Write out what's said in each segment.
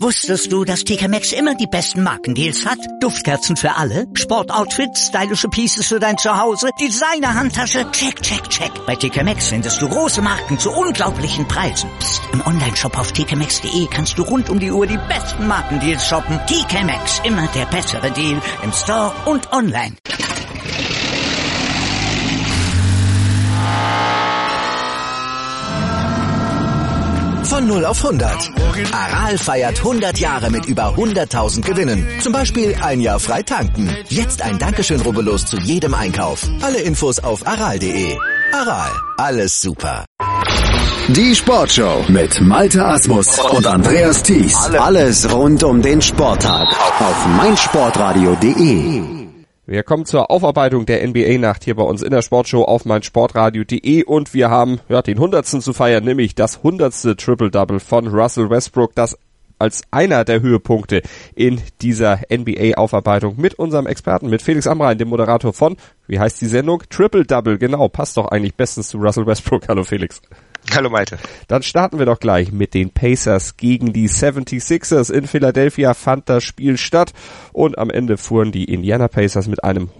Wusstest du, dass TK Maxx immer die besten Markendeals hat? Duftkerzen für alle, Sportoutfits, stylische Pieces für dein Zuhause, Designer-Handtasche, check, check, check. Bei TK Maxx findest du große Marken zu unglaublichen Preisen. Psst. Im Onlineshop auf tkmaxx.de kannst du rund um die Uhr die besten Markendeals shoppen. TK Maxx, immer der bessere Deal im Store und online. Von 0 auf 100. Aral feiert 100 Jahre mit über 100.000 Gewinnen. Zum Beispiel ein Jahr frei tanken. Jetzt ein Dankeschön, rubbellos zu jedem Einkauf. Alle Infos auf aral.de. Aral, alles super. Die Sportshow mit Malte Asmus und Andreas Thies. Alles rund um den Sporttag auf meinsportradio.de. Wir kommen zur Aufarbeitung der NBA-Nacht hier bei uns in der Sportshow auf meinsportradio.de und wir haben den 100. zu feiern, nämlich das 100. Triple-Double von Russell Westbrook, das als einer der Höhepunkte in dieser NBA-Aufarbeitung mit unserem Experten, mit Felix Amrain, dem Moderator von, wie heißt die Sendung? Triple-Double, genau, passt doch eigentlich bestens zu Russell Westbrook. Hallo Felix. Hallo Malte. Dann starten wir doch gleich mit den Pacers gegen die 76ers. In Philadelphia fand das Spiel statt und am Ende fuhren die Indiana Pacers mit einem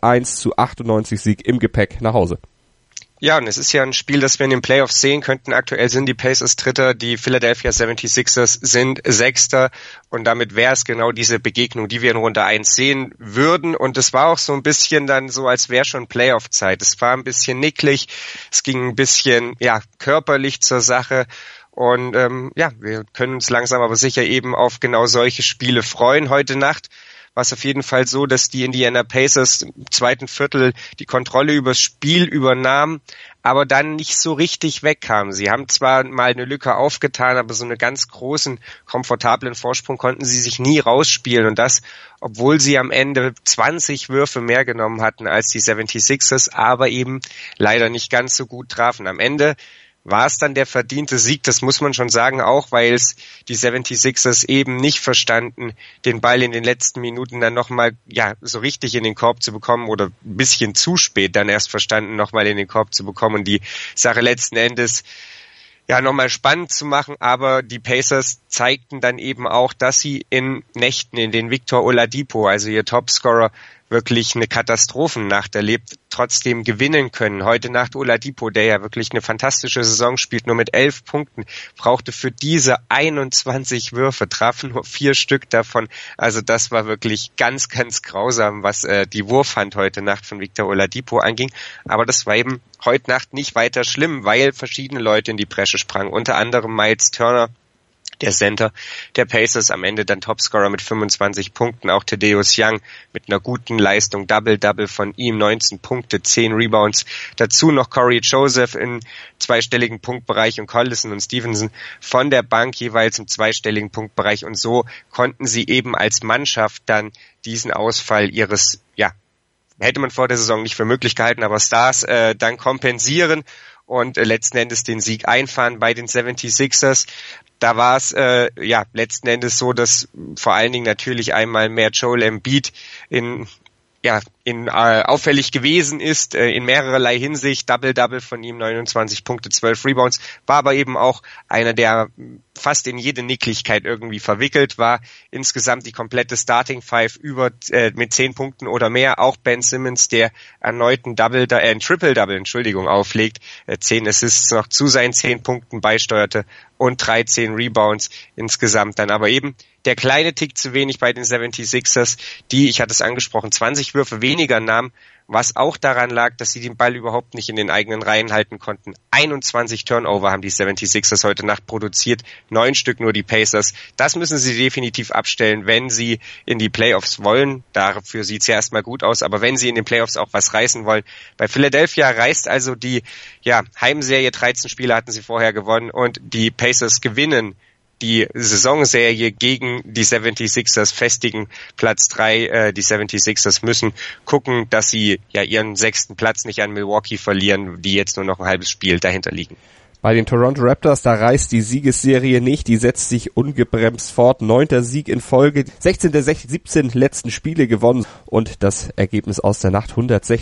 101-98 Sieg im Gepäck nach Hause. Ja, und es ist ja ein Spiel, das wir in den Playoffs sehen könnten. Aktuell sind die Pacers Dritter, die Philadelphia 76ers sind Sechster. Und damit wäre es genau diese Begegnung, die wir in Runde 1 sehen würden. Und es war auch so ein bisschen dann so, als wäre schon Playoff-Zeit. Es war ein bisschen nicklig, es ging ein bisschen körperlich zur Sache. Und wir können uns langsam aber sicher eben auf genau solche Spiele freuen heute Nacht. War es auf jeden Fall so, dass die Indiana Pacers im zweiten Viertel die Kontrolle übers Spiel übernahmen, aber dann nicht so richtig wegkamen. Sie haben zwar mal eine Lücke aufgetan, aber so einen ganz großen, komfortablen Vorsprung konnten sie sich nie rausspielen. Und das, obwohl sie am Ende 20 Würfe mehr genommen hatten als die 76ers, aber eben leider nicht ganz so gut trafen. Am Ende war es dann der verdiente Sieg, das muss man schon sagen, auch weil es die 76ers eben nicht verstanden, den Ball in den letzten Minuten dann nochmal so richtig in den Korb zu bekommen oder ein bisschen zu spät dann erst verstanden, nochmal in den Korb zu bekommen und die Sache letzten Endes nochmal spannend zu machen, aber die Pacers zeigten dann eben auch, dass sie in Nächten, in denen Victor Oladipo, also ihr Topscorer, wirklich eine Katastrophennacht erlebt, trotzdem gewinnen können. Heute Nacht Oladipo, der ja wirklich eine fantastische Saison spielt, nur mit 11 Punkten, brauchte für diese 21 Würfe, traf nur 4 Stück davon. Also das war wirklich ganz, ganz grausam, was die Wurfhand heute Nacht von Victor Oladipo anging. Aber das war eben heute Nacht nicht weiter schlimm, weil verschiedene Leute in die Bresche sprangen. Unter anderem Miles Turner, der Center der Pacers, am Ende dann Topscorer mit 25 Punkten, auch Thaddeus Young mit einer guten Leistung, Double-Double von ihm, 19 Punkte, 10 Rebounds, dazu noch Corey Joseph im zweistelligen Punktbereich und Collison und Stevenson von der Bank jeweils im zweistelligen Punktbereich und so konnten sie eben als Mannschaft dann diesen Ausfall ihres, hätte man vor der Saison nicht für möglich gehalten, aber Stars dann kompensieren und letzten Endes den Sieg einfahren bei den 76ers. Da war es letzten Endes so, dass vor allen Dingen natürlich einmal mehr Joel Embiid auffällig gewesen ist, in mehrerlei Hinsicht, Double-Double von ihm, 29 Punkte, 12 Rebounds, war aber eben auch einer, der fast in jede Nicklichkeit irgendwie verwickelt war. Insgesamt die komplette Starting Five mit 10 Punkten oder mehr, auch Ben Simmons, der erneut ein Triple-Double, auflegt, 10 Assists noch zu seinen 10 Punkten beisteuerte und 13 Rebounds insgesamt dann aber eben der kleine Tick zu wenig bei den 76ers, die, ich hatte es angesprochen, 20 Würfe weniger nahmen, was auch daran lag, dass sie den Ball überhaupt nicht in den eigenen Reihen halten konnten. 21 Turnover haben die 76ers heute Nacht produziert, 9 Stück nur die Pacers. Das müssen sie definitiv abstellen, wenn sie in die Playoffs wollen. Dafür sieht es ja erstmal gut aus, aber wenn sie in den Playoffs auch was reißen wollen. Bei Philadelphia reißt also die Heimserie, 13 Spiele hatten sie vorher gewonnen und die Pacers gewinnen die Saisonserie gegen die 76ers, festigen Platz 3. Die 76ers müssen gucken, dass sie ihren 6. Platz nicht an Milwaukee verlieren, die jetzt nur noch ein halbes Spiel dahinter liegen. Bei den Toronto Raptors, da reißt die Siegesserie nicht, die setzt sich ungebremst fort. 9. Sieg in Folge, 16 der 17 letzten Spiele gewonnen und das Ergebnis aus der Nacht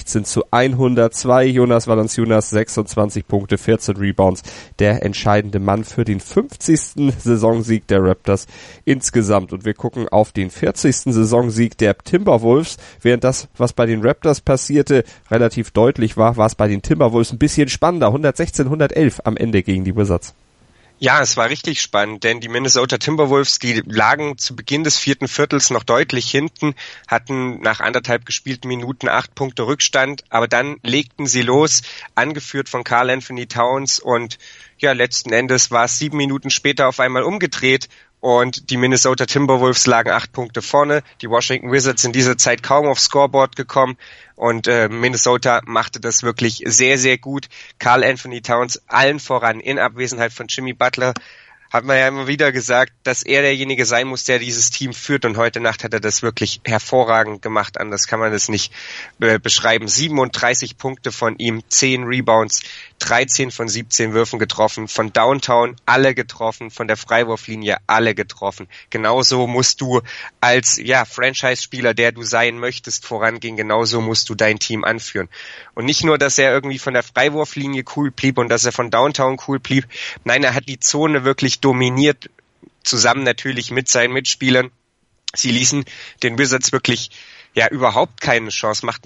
116-102. Jonas Valanciunas 26 Punkte, 14 Rebounds, der entscheidende Mann für den 50. Saisonsieg der Raptors insgesamt. Und wir gucken auf den 40. Saisonsieg der Timberwolves. Während das, was bei den Raptors passierte, relativ deutlich war, war es bei den Timberwolves ein bisschen spannender. 116-111 am Ende gegen die Wizards. Ja, es war richtig spannend, denn die Minnesota Timberwolves, die lagen zu Beginn des 4. Viertels noch deutlich hinten, hatten nach 1,5 gespielten Minuten 8 Punkte Rückstand, aber dann legten sie los, angeführt von Karl Anthony Towns und ja, letzten Endes war es 7 Minuten später auf einmal umgedreht und die Minnesota Timberwolves lagen 8 Punkte vorne. Die Washington Wizards in dieser Zeit kaum aufs Scoreboard gekommen und Minnesota machte das wirklich sehr, sehr gut. Karl Anthony Towns allen voran in Abwesenheit von Jimmy Butler. Hat man ja immer wieder gesagt, dass er derjenige sein muss, der dieses Team führt. Und heute Nacht hat er das wirklich hervorragend gemacht. Anders kann man es nicht beschreiben. 37 Punkte von ihm, 10 Rebounds, 13 von 17 Würfen getroffen. Von Downtown alle getroffen, von der Freiwurflinie alle getroffen. Genauso musst du als Franchise-Spieler, der du sein möchtest, vorangehen. Genauso musst du dein Team anführen. Und nicht nur, dass er irgendwie von der Freiwurflinie cool blieb und dass er von Downtown cool blieb. Nein, er hat die Zone wirklich dominiert, zusammen natürlich mit seinen Mitspielern. Sie ließen den Wizards wirklich überhaupt keine Chance, machten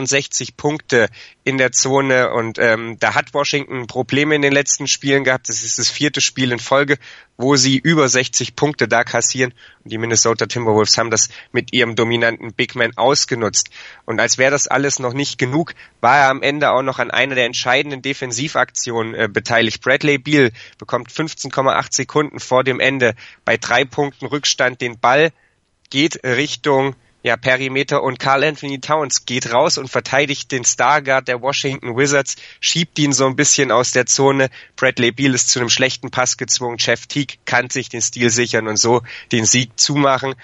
64 Punkte in der Zone und da hat Washington Probleme in den letzten Spielen gehabt. Das ist das 4. Spiel in Folge, wo sie über 60 Punkte da kassieren und die Minnesota Timberwolves haben das mit ihrem dominanten Big Man ausgenutzt. Und als wäre das alles noch nicht genug, war er am Ende auch noch an einer der entscheidenden Defensivaktionen beteiligt. Bradley Beal bekommt 15,8 Sekunden vor dem Ende bei 3 Punkten Rückstand den Ball, geht Richtung Perimeter und Karl Anthony Towns geht raus und verteidigt den Starguard der Washington Wizards, schiebt ihn so ein bisschen aus der Zone. Bradley Beal ist zu einem schlechten Pass gezwungen. Jeff Teague kann sich den Stil sichern und so den Sieg zumachen.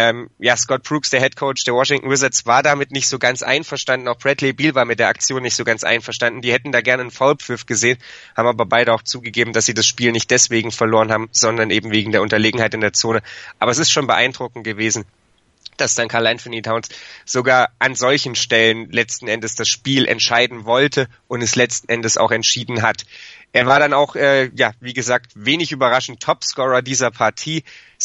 Scott Brooks, der Headcoach der Washington Wizards, war damit nicht so ganz einverstanden. Auch Bradley Beal war mit der Aktion nicht so ganz einverstanden. Die hätten da gerne einen Foulpfiff gesehen, haben aber beide auch zugegeben, dass sie das Spiel nicht deswegen verloren haben, sondern eben wegen der Unterlegenheit in der Zone. Aber es ist schon beeindruckend gewesen, dass dann Karl Anthony Towns sogar an solchen Stellen letzten Endes das Spiel entscheiden wollte und es letzten Endes auch entschieden hat. Er war dann auch, wie gesagt, wenig überraschend Topscorer dieser Partie.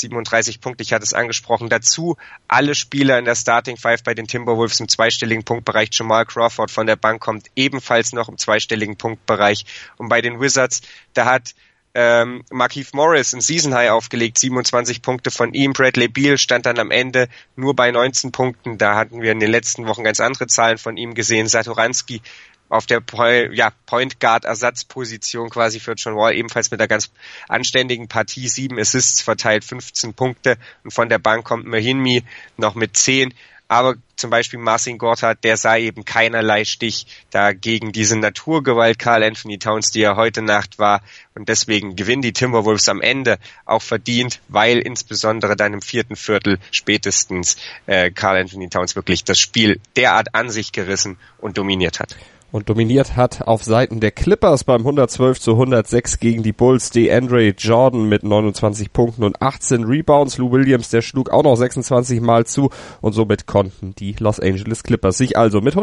37 Punkte, ich hatte es angesprochen. Dazu alle Spieler in der Starting Five bei den Timberwolves im zweistelligen Punktbereich. Jamal Crawford von der Bank kommt ebenfalls noch im zweistelligen Punktbereich. Und bei den Wizards, da hat Markieff Morris ein Season High aufgelegt, 27 Punkte von ihm. Bradley Beal stand dann am Ende nur bei 19 Punkten. Da hatten wir in den letzten Wochen ganz andere Zahlen von ihm gesehen. Satoransky auf der Point Guard Ersatzposition quasi für John Wall ebenfalls mit einer ganz anständigen Partie, 7 Assists verteilt, 15 Punkte und von der Bank kommt Mahinmi noch mit 10. Aber zum Beispiel Marcin Gortat, der sah eben keinerlei Stich dagegen diese Naturgewalt Karl Anthony Towns, die er heute Nacht war. Und deswegen gewinnen die Timberwolves am Ende auch verdient, weil insbesondere dann im 4. Viertel spätestens Karl Anthony Towns wirklich das Spiel derart an sich gerissen und dominiert hat. Und dominiert hat auf Seiten der Clippers beim 112-106 gegen die Bulls DeAndre Jordan mit 29 Punkten und 18 Rebounds. Lou Williams, der schlug auch noch 26 Mal zu und somit konnten die Los Angeles Clippers sich also mit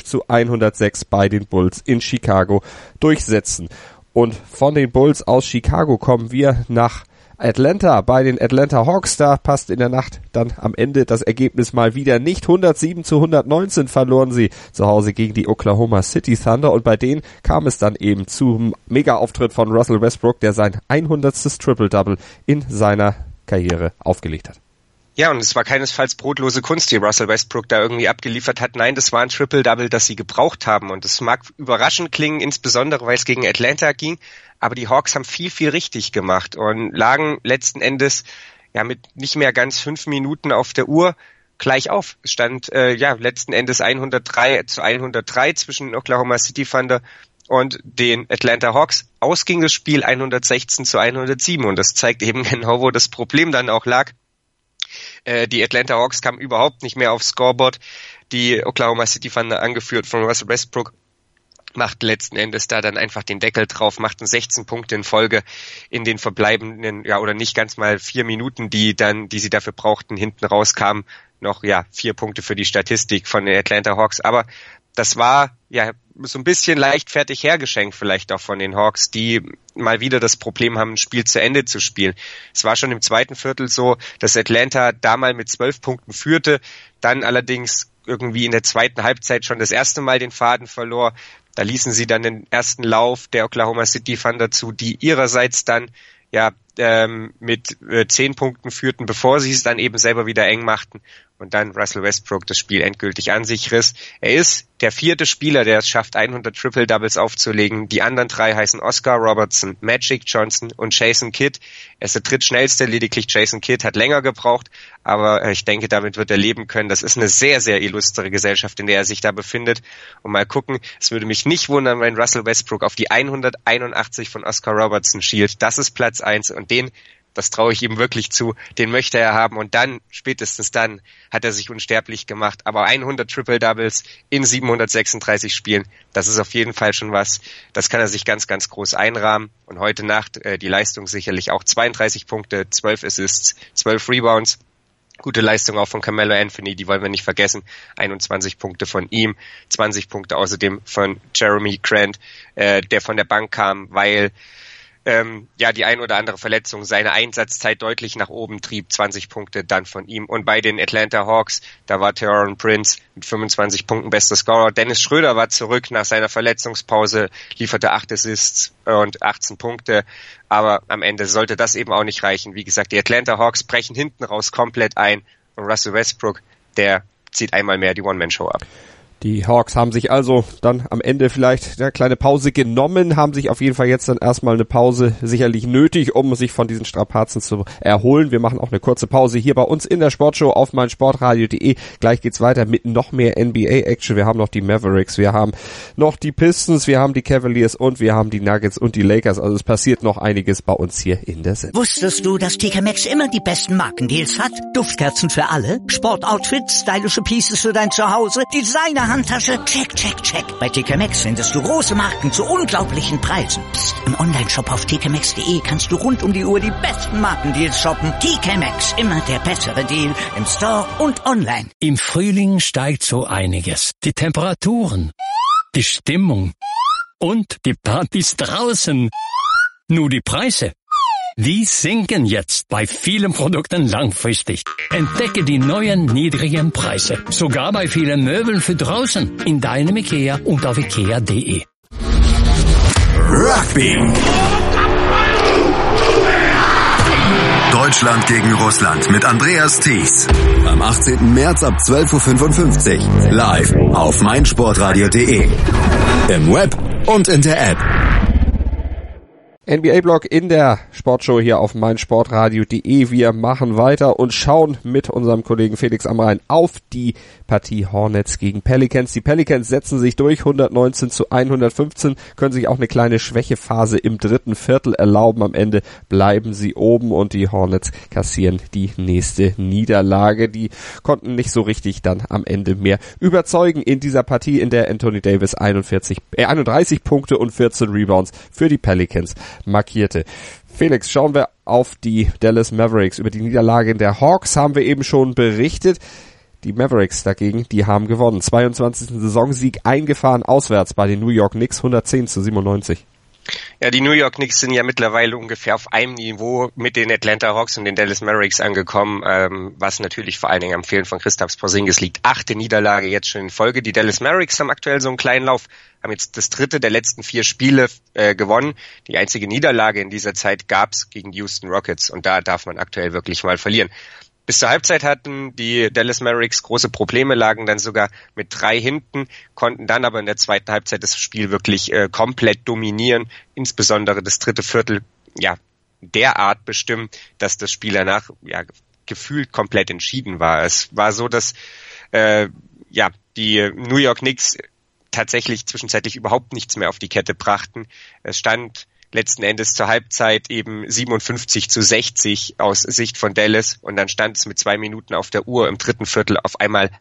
112-106 bei den Bulls in Chicago durchsetzen. Und von den Bulls aus Chicago kommen wir nach Atlanta bei den Atlanta Hawks. Da passt in der Nacht dann am Ende das Ergebnis mal wieder nicht. 107-119 verloren sie zu Hause gegen die Oklahoma City Thunder und bei denen kam es dann eben zum Mega-Auftritt von Russell Westbrook, der sein 100. Triple-Double in seiner Karriere aufgelegt hat. Ja, und es war keinesfalls brotlose Kunst, die Russell Westbrook da irgendwie abgeliefert hat. Nein, das war ein Triple-Double, das sie gebraucht haben. Und es mag überraschend klingen, insbesondere weil es gegen Atlanta ging. Aber die Hawks haben viel, viel richtig gemacht und lagen letzten Endes mit nicht mehr ganz 5 Minuten auf der Uhr gleich auf. Es stand letzten Endes 103-103 zwischen den Oklahoma City Thunder und den Atlanta Hawks. Aus ging das Spiel 116-107 und das zeigt eben genau, wo das Problem dann auch lag. Die Atlanta Hawks kamen überhaupt nicht mehr aufs Scoreboard. Die Oklahoma City Thunder, angeführt von Russell Westbrook, macht letzten Endes da dann einfach den Deckel drauf, macht 16 Punkte in Folge in den verbleibenden, oder nicht ganz mal 4 Minuten, die sie dafür brauchten, hinten rauskamen noch, 4 Punkte für die Statistik von den Atlanta Hawks, aber das war, so ein bisschen leichtfertig hergeschenkt vielleicht auch von den Hawks, die mal wieder das Problem haben, ein Spiel zu Ende zu spielen. Es war schon im zweiten Viertel so, dass Atlanta da mal mit 12 Punkten führte, dann allerdings irgendwie in der zweiten Halbzeit schon das erste Mal den Faden verlor. Da ließen sie dann den ersten Lauf der Oklahoma City Thunder zu, die ihrerseits dann mit 10 Punkten führten, bevor sie es dann eben selber wieder eng machten und dann Russell Westbrook das Spiel endgültig an sich riss. Er ist der 4. Spieler, der es schafft, 100 Triple-Doubles aufzulegen. Die anderen 3 heißen Oscar Robertson, Magic Johnson und Jason Kidd. Er ist der drittschnellste, lediglich Jason Kidd hat länger gebraucht, aber ich denke, damit wird er leben können. Das ist eine sehr, sehr illustre Gesellschaft, in der er sich da befindet. Und mal gucken, es würde mich nicht wundern, wenn Russell Westbrook auf die 181 von Oscar Robertson schielt. Das ist Platz 1 und das traue ich ihm wirklich zu, den möchte er haben und dann, spätestens dann, hat er sich unsterblich gemacht. Aber 100 Triple-Doubles in 736 Spielen, das ist auf jeden Fall schon was, das kann er sich ganz, ganz groß einrahmen. Und heute Nacht die Leistung sicherlich auch 32 Punkte, 12 Assists, 12 Rebounds. Gute Leistung auch von Carmelo Anthony, die wollen wir nicht vergessen. 21 Punkte von ihm, 20 Punkte außerdem von Jeremy Grant, der von der Bank kam, weil die ein oder andere Verletzung seine Einsatzzeit deutlich nach oben trieb, 20 Punkte dann von ihm. Und bei den Atlanta Hawks, da war Taurean Prince mit 25 Punkten bester Scorer. Dennis Schröder war zurück nach seiner Verletzungspause, lieferte 8 Assists und 18 Punkte. Aber am Ende sollte das eben auch nicht reichen. Wie gesagt, die Atlanta Hawks brechen hinten raus komplett ein. Und Russell Westbrook, der zieht einmal mehr die One-Man-Show ab. Die Hawks haben sich also dann am Ende vielleicht eine kleine Pause genommen, haben sich auf jeden Fall jetzt dann erstmal eine Pause sicherlich nötig, um sich von diesen Strapazen zu erholen. Wir machen auch eine kurze Pause hier bei uns in der Sportshow auf meinsportradio.de. Gleich geht's weiter mit noch mehr NBA-Action. Wir haben noch die Mavericks, wir haben noch die Pistons, wir haben die Cavaliers und wir haben die Nuggets und die Lakers. Also es passiert noch einiges bei uns hier in der Sendung. Wusstest du, dass TK Maxx immer die besten Markendeals hat? Duftkerzen für alle, Sportoutfits, stylische Pieces für dein Zuhause, Designer-Handtasche, check, check, check. Bei TK Maxx findest du große Marken zu unglaublichen Preisen. Psst. Im Onlineshop auf tkmaxx.de kannst du rund um die Uhr die besten Markendeals shoppen. TK Maxx, immer der bessere Deal im Store und online. Im Frühling steigt so einiges. Die Temperaturen, die Stimmung und die Partys draußen. Nur die Preise, die sinken jetzt bei vielen Produkten langfristig. Entdecke die neuen niedrigen Preise. Sogar bei vielen Möbeln für draußen. In deinem IKEA und auf ikea.de. Rugby. Deutschland gegen Russland mit Andreas Thies. Am 18. März ab 12.55 Uhr. Live auf meinsportradio.de. Im Web und in der App. NBA-Blog in der Sportshow hier auf meinsportradio.de. Wir machen weiter und schauen mit unserem Kollegen Felix Amrain auf die Partie Hornets gegen Pelicans. Die Pelicans setzen sich durch, 119-115, können sich auch eine kleine Schwächephase im dritten Viertel erlauben. Am Ende bleiben sie oben und die Hornets kassieren die nächste Niederlage. Die konnten nicht so richtig dann am Ende mehr überzeugen in dieser Partie, in der Anthony Davis 31 Punkte und 14 Rebounds für die Pelicans markierte. Felix, schauen wir auf die Dallas Mavericks. Über die Niederlage der Hawks haben wir eben schon berichtet. Die Mavericks dagegen, die haben gewonnen. 22. Saisonsieg eingefahren auswärts bei den New York Knicks, 110-97. Ja, die New York Knicks sind ja mittlerweile ungefähr auf einem Niveau mit den Atlanta Hawks und den Dallas Mavericks angekommen, was natürlich vor allen Dingen am Fehlen von Kristaps Porzingis liegt. 8. Niederlage jetzt schon in Folge. Die Dallas Mavericks haben aktuell so einen kleinen Lauf, haben jetzt das 3. der letzten 4 Spiele gewonnen. Die einzige Niederlage in dieser Zeit gab's gegen die Houston Rockets und da darf man aktuell wirklich mal verlieren. Bis zur Halbzeit hatten die Dallas Mavericks große Probleme, lagen dann sogar mit 3 hinten, konnten dann aber in der zweiten Halbzeit das Spiel wirklich komplett dominieren, insbesondere das dritte Viertel derart bestimmen, dass das Spiel danach gefühlt komplett entschieden war. Es war so, dass die New York Knicks tatsächlich zwischenzeitlich überhaupt nichts mehr auf die Kette brachten. Es stand letzten Endes zur Halbzeit eben 57-60 aus Sicht von Dallas und dann stand es mit 2 Minuten auf der Uhr im dritten Viertel auf einmal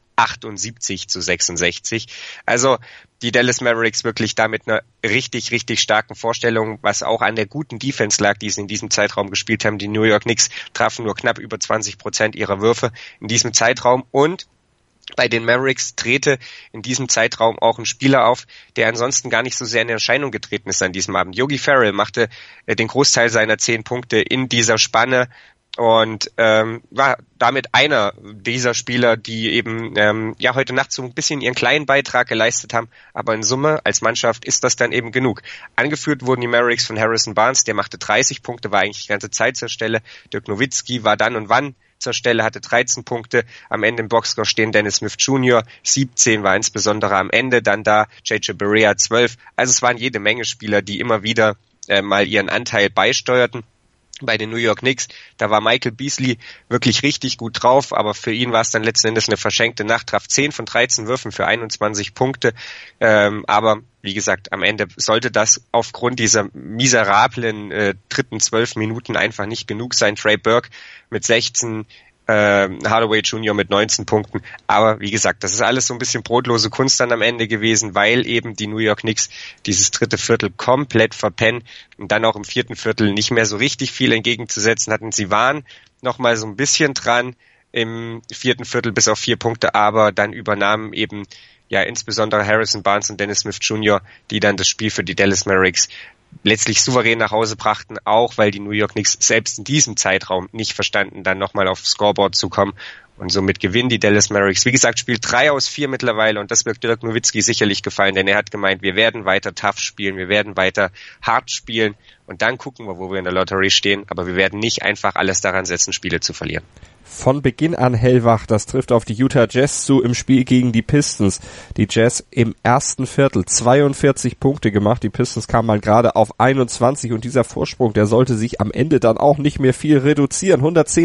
78-66. Also die Dallas Mavericks wirklich da mit einer richtig, richtig starken Vorstellung, was auch an der guten Defense lag, die sie in diesem Zeitraum gespielt haben. Die New York Knicks trafen nur knapp über 20% ihrer Würfe in diesem Zeitraum und bei den Mavericks drehte in diesem Zeitraum auch ein Spieler auf, der ansonsten gar nicht so sehr in Erscheinung getreten ist an diesem Abend. Yogi Ferrell machte den Großteil seiner 10 Punkte in dieser Spanne und war damit einer dieser Spieler, die eben heute Nacht so ein bisschen ihren kleinen Beitrag geleistet haben, aber in Summe als Mannschaft ist das dann eben genug. Angeführt wurden die Mavericks von Harrison Barnes, der machte 30 Punkte, war eigentlich die ganze Zeit zur Stelle. Dirk Nowitzki war dann und wann zur Stelle, hatte 13 Punkte. Am Ende im Boxscore stehen Dennis Smith Jr., 17 war insbesondere am Ende, dann da JJ Barea 12. Also es waren jede Menge Spieler, die immer wieder mal ihren Anteil beisteuerten. Bei den New York Knicks, da war Michael Beasley wirklich richtig gut drauf, aber für ihn war es dann letzten Endes eine verschenkte Nacht, traf 10 von 13 Würfen für 21 Punkte, aber wie gesagt, am Ende sollte das aufgrund dieser miserablen dritten 12 Minuten einfach nicht genug sein. Trey Burke mit 16, Hardaway Jr. mit 19 Punkten. Aber wie gesagt, das ist alles so ein bisschen brotlose Kunst dann am Ende gewesen, weil eben die New York Knicks dieses dritte Viertel komplett verpennen und dann auch im vierten Viertel nicht mehr so richtig viel entgegenzusetzen hatten. Sie waren noch mal so ein bisschen dran im vierten Viertel bis auf 4 Punkte, aber dann übernahmen eben ja insbesondere Harrison Barnes und Dennis Smith Jr., die dann das Spiel für die Dallas Mavericks letztlich souverän nach Hause brachten, auch weil die New York Knicks selbst in diesem Zeitraum nicht verstanden, dann nochmal aufs Scoreboard zu kommen. Und somit gewinnen die Dallas Mavericks. Wie gesagt, spielt 3 aus 4 mittlerweile und das wird Dirk Nowitzki sicherlich gefallen, denn er hat gemeint, wir werden weiter tough spielen, wir werden weiter hart spielen und dann gucken wir, wo wir in der Lottery stehen, aber wir werden nicht einfach alles daran setzen, Spiele zu verlieren. Von Beginn an hellwach, das trifft auf die Utah Jazz zu im Spiel gegen die Pistons. Die Jazz im ersten Viertel 42 Punkte gemacht, die Pistons kamen mal gerade auf 21 und dieser Vorsprung, der sollte sich am Ende dann auch nicht mehr viel reduzieren.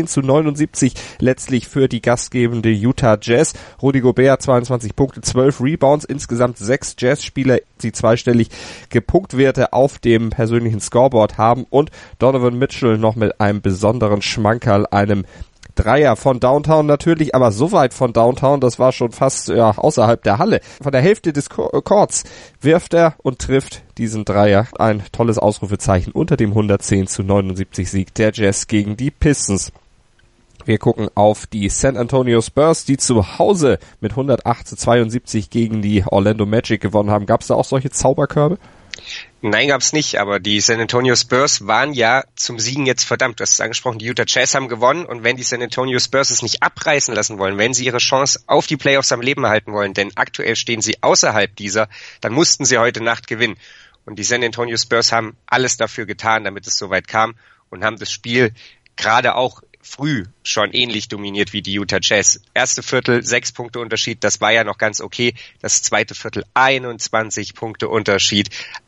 110-79 letztlich für die gastgebende Utah Jazz. Rudy Gobert 22 Punkte, 12 Rebounds, insgesamt 6 Jazz-Spieler, die zweistellig Punktwerte auf dem persönlichen Scoreboard haben und Donovan Mitchell noch mit einem besonderen Schmankerl, einem Dreier von Downtown natürlich, aber so weit von Downtown, das war schon fast außerhalb der Halle. Von der Hälfte des Courts wirft er und trifft diesen Dreier. Ein tolles Ausrufezeichen unter dem 110-79 Sieg der Jazz gegen die Pistons. Wir gucken auf die San Antonio Spurs, die zu Hause mit 108-72 gegen die Orlando Magic gewonnen haben. Gab es da auch solche Zauberkörbe? Nein, gab's nicht, aber die San Antonio Spurs waren ja zum Siegen jetzt verdammt. Du hast es angesprochen, die Utah Jazz haben gewonnen und wenn die San Antonio Spurs es nicht abreißen lassen wollen, wenn sie ihre Chance auf die Playoffs am Leben erhalten wollen, denn aktuell stehen sie außerhalb dieser, dann mussten sie heute Nacht gewinnen. Und die San Antonio Spurs haben alles dafür getan, damit es soweit kam und haben das Spiel gerade auch früh schon ähnlich dominiert wie die Utah Jazz. Erste Viertel 6 Punkte Unterschied, das war ja noch ganz okay. Das zweite Viertel 21 Punkte Unterschied,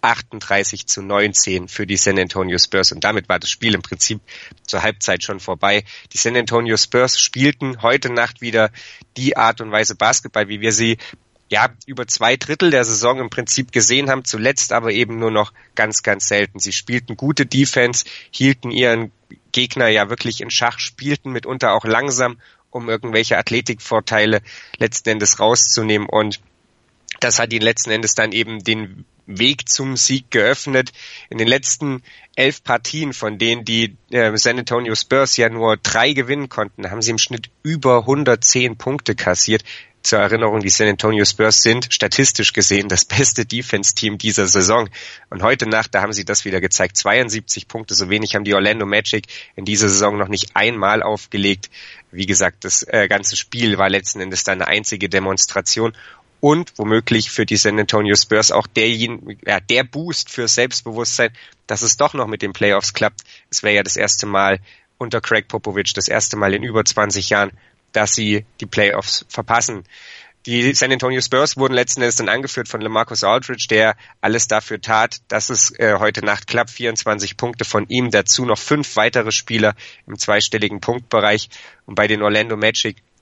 38-19 für die San Antonio Spurs und damit war das Spiel im Prinzip zur Halbzeit schon vorbei. Die San Antonio Spurs spielten heute Nacht wieder die Art und Weise Basketball, wie wir sie über 2/3 der Saison im Prinzip gesehen haben, zuletzt aber eben nur noch ganz, ganz selten. Sie spielten gute Defense, hielten ihren Gegner ja wirklich in Schach, spielten mitunter auch langsam, um irgendwelche Athletikvorteile letzten Endes rauszunehmen und das hat ihnen letzten Endes dann eben den Weg zum Sieg geöffnet. In den letzten 11 Partien, von denen die San Antonio Spurs ja nur 3 gewinnen konnten, haben sie im Schnitt über 110 Punkte kassiert. Zur Erinnerung, die San Antonio Spurs sind statistisch gesehen das beste Defense-Team dieser Saison. Und heute Nacht, da haben sie das wieder gezeigt. 72 Punkte, so wenig haben die Orlando Magic in dieser Saison noch nicht einmal aufgelegt. Wie gesagt, das ganze Spiel war letzten Endes dann eine einzige Demonstration. Und womöglich für die San Antonio Spurs auch der Boost für Selbstbewusstsein, dass es doch noch mit den Playoffs klappt. Es wäre ja das erste Mal unter Craig Popovich, das erste Mal in über 20 Jahren, dass sie die Playoffs verpassen. Die San Antonio Spurs wurden letzten Endes dann angeführt von LaMarcus Aldridge, der alles dafür tat, dass es heute Nacht klappt. 24 Punkte von ihm, dazu noch 5 weitere Spieler im zweistelligen Punktbereich. Und bei den Orlando Magic,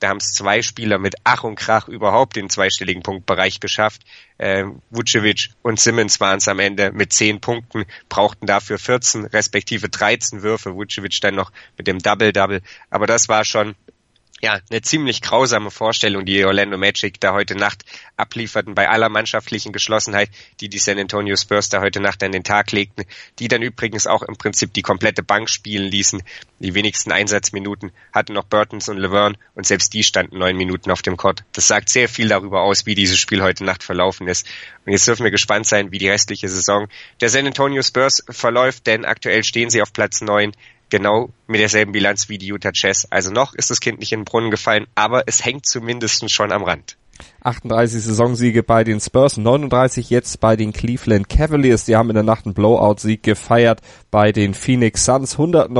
da haben es 2 Spieler mit Ach und Krach überhaupt den zweistelligen Punktbereich geschafft. Vucevic und Simmons waren es am Ende mit 10 Punkten, brauchten dafür 14 respektive 13 Würfe. Vucevic dann noch mit dem Double-Double. Aber das war schon eine ziemlich grausame Vorstellung, die Orlando Magic da heute Nacht ablieferten, bei aller mannschaftlichen Geschlossenheit, die San Antonio Spurs da heute Nacht an den Tag legten, die dann übrigens auch im Prinzip die komplette Bank spielen ließen. Die wenigsten Einsatzminuten hatten noch Bertans und LeVert und selbst die standen 9 Minuten auf dem Court. Das sagt sehr viel darüber aus, wie dieses Spiel heute Nacht verlaufen ist. Und jetzt dürfen wir gespannt sein, wie die restliche Saison der San Antonio Spurs verläuft, denn aktuell stehen sie auf Platz 9, genau mit derselben Bilanz wie die Utah Jazz. Also noch ist das Kind nicht in den Brunnen gefallen, aber es hängt zumindest schon am Rand. 38 Saisonsiege bei den Spurs, 39 jetzt bei den Cleveland Cavaliers. Die haben in der Nacht einen Blowout-Sieg gefeiert bei den Phoenix Suns,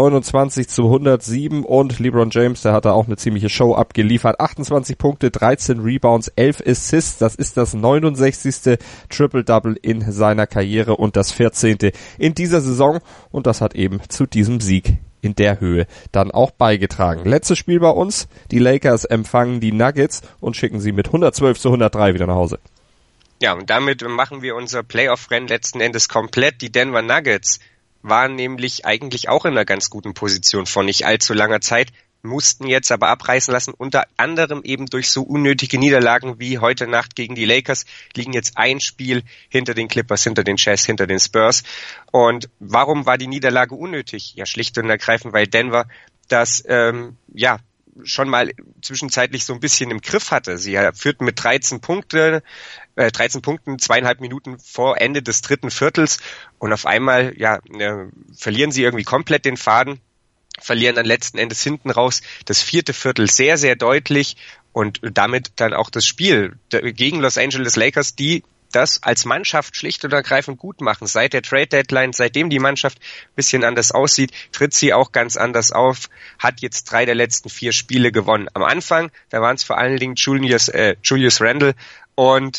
129-107 und LeBron James, der hat da auch eine ziemliche Show abgeliefert. 28 Punkte, 13 Rebounds, 11 Assists. Das ist das 69. Triple-Double in seiner Karriere und das 14. in dieser Saison. Und das hat eben zu diesem Sieg in der Höhe dann auch beigetragen. Letztes Spiel bei uns, die Lakers empfangen die Nuggets und schicken sie mit 112-103 wieder nach Hause. Ja, und damit machen wir unser Playoff-Rennen letzten Endes komplett. Die Denver Nuggets waren nämlich eigentlich auch in einer ganz guten Position vor nicht allzu langer Zeit, mussten jetzt aber abreißen lassen, unter anderem eben durch so unnötige Niederlagen wie heute Nacht gegen die Lakers, liegen jetzt ein Spiel hinter den Clippers, hinter den Jazz, hinter den Spurs. Und warum war die Niederlage unnötig? Ja, schlicht und ergreifend, weil Denver das schon mal zwischenzeitlich so ein bisschen im Griff hatte. Sie führten mit 13 Punkten, 2,5 Minuten vor Ende des dritten Viertels und auf einmal verlieren sie irgendwie komplett den Faden, verlieren dann letzten Endes hinten raus das 4. Viertel sehr, sehr deutlich und damit dann auch das Spiel gegen Los Angeles Lakers, die das als Mannschaft schlicht und ergreifend gut machen. Seit der Trade-Deadline, seitdem die Mannschaft ein bisschen anders aussieht, tritt sie auch ganz anders auf, hat jetzt 3 der letzten 4 Spiele gewonnen. Am Anfang, da waren es vor allen Dingen Julius Randle und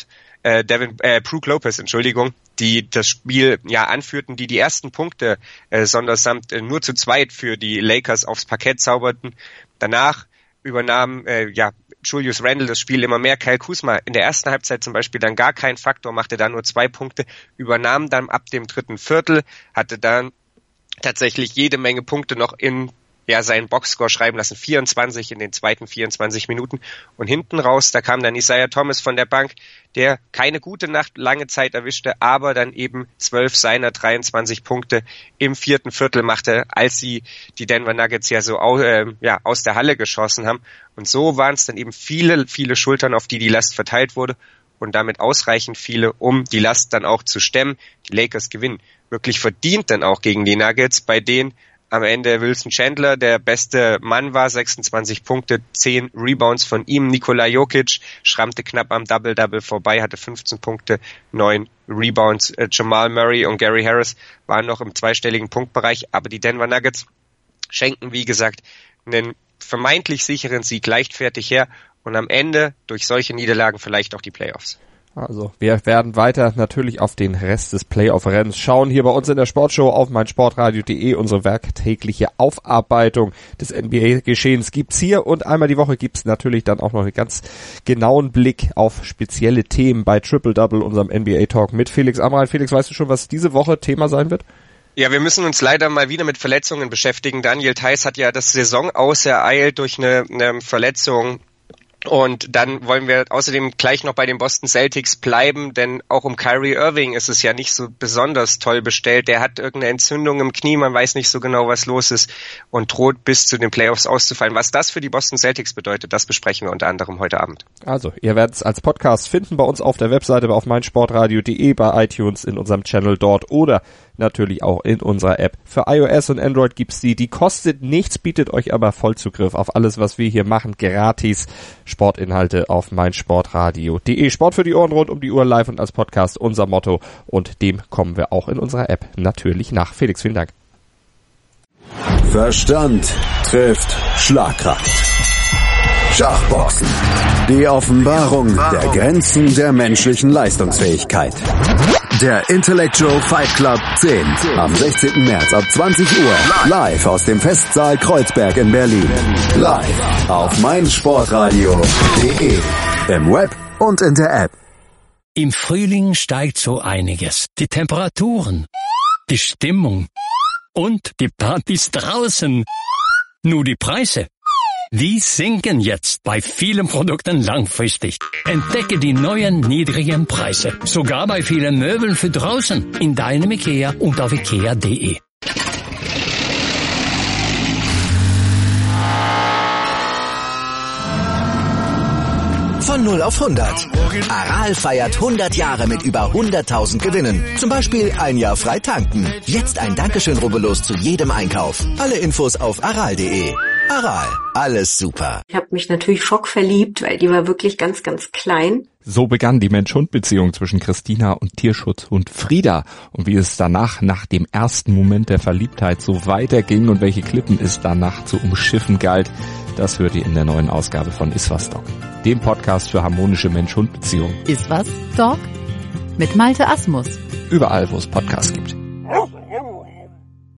Brook Lopez, die das Spiel anführten, die ersten Punkte sondersamt nur zu zweit für die Lakers aufs Parkett zauberten. Danach übernahm Julius Randle das Spiel immer mehr. Kyle Kuzma in der ersten Halbzeit zum Beispiel dann gar keinen Faktor, machte da nur 2 Punkte, übernahm dann ab dem dritten Viertel, hatte dann tatsächlich jede Menge Punkte noch in seinen Boxscore schreiben lassen, 24 in den zweiten 24 Minuten. Und hinten raus, da kam dann Isaiah Thomas von der Bank, der keine gute Nacht lange Zeit erwischte, aber dann eben 12 seiner 23 Punkte im 4. Viertel machte, als sie die Denver Nuggets aus der Halle geschossen haben. Und so waren es dann eben viele, viele Schultern, auf die Last verteilt wurde und damit ausreichend viele, um die Last dann auch zu stemmen. Die Lakers gewinnen wirklich verdient dann auch gegen die Nuggets, bei denen am Ende Wilson Chandler der beste Mann war, 26 Punkte, 10 Rebounds von ihm. Nikola Jokic schrammte knapp am Double-Double vorbei, hatte 15 Punkte, 9 Rebounds. Jamal Murray und Gary Harris waren noch im zweistelligen Punktbereich, aber die Denver Nuggets schenken, wie gesagt, einen vermeintlich sicheren Sieg leichtfertig her und am Ende durch solche Niederlagen vielleicht auch die Playoffs. Also wir werden weiter natürlich auf den Rest des Playoff-Rennens schauen. Hier bei uns in der Sportshow auf meinsportradio.de. Unsere werktägliche Aufarbeitung des NBA-Geschehens gibt's hier und einmal die Woche gibt's natürlich dann auch noch einen ganz genauen Blick auf spezielle Themen bei Triple Double, unserem NBA-Talk mit Felix Amrain. Felix, weißt du schon, was diese Woche Thema sein wird? Ja, wir müssen uns leider mal wieder mit Verletzungen beschäftigen. Daniel Theis hat ja das Saison ausereilt durch eine Verletzung. Und dann wollen wir außerdem gleich noch bei den Boston Celtics bleiben, denn auch um Kyrie Irving ist es ja nicht so besonders toll bestellt. Der hat irgendeine Entzündung im Knie, man weiß nicht so genau, was los ist und droht bis zu den Playoffs auszufallen. Was das für die Boston Celtics bedeutet, das besprechen wir unter anderem heute Abend. Also, ihr werdet es als Podcast finden bei uns auf der Webseite, auf meinsportradio.de, bei iTunes, in unserem Channel dort oder natürlich auch in unserer App. Für iOS und Android gibt's die kostet nichts, bietet euch aber Vollzugriff auf alles, was wir hier machen, gratis. Sportinhalte auf meinsportradio.de. Sport für die Ohren rund um die Uhr, live und als Podcast, unser Motto, und dem kommen wir auch in unserer App natürlich nach. Felix, vielen Dank. Verstand trifft Schlagkraft. Schachboxen. Die Offenbarung der Grenzen der menschlichen Leistungsfähigkeit. Der Intellectual Fight Club 10. Am 16. März ab 20 Uhr. Live aus dem Festsaal Kreuzberg in Berlin. Live auf meinsportradio.de. Im Web und in der App. Im Frühling steigt so einiges. Die Temperaturen, die Stimmung und die Partys draußen. Nur die Preise, die sinken jetzt bei vielen Produkten langfristig. Entdecke die neuen niedrigen Preise. Sogar bei vielen Möbeln für draußen. In deinem IKEA und auf ikea.de. Von 0 auf 100. Aral feiert 100 Jahre mit über 100.000 Gewinnen. Zum Beispiel ein Jahr frei tanken. Jetzt ein Dankeschön, rubbellos zu jedem Einkauf. Alle Infos auf aral.de. Aral, alles super. Ich habe mich natürlich schockverliebt, weil die war wirklich ganz, ganz klein. So begann die Mensch-Hund-Beziehung zwischen Christina und Tierschutzhund Frieda. Und wie es danach, nach dem ersten Moment der Verliebtheit, so weiterging und welche Klippen es danach zu umschiffen galt, das hört ihr in der neuen Ausgabe von Iswas Dog, dem Podcast für harmonische Mensch-Hund-Beziehungen. Iswas Dog? Mit Malte Asmus. Überall, wo es Podcasts gibt.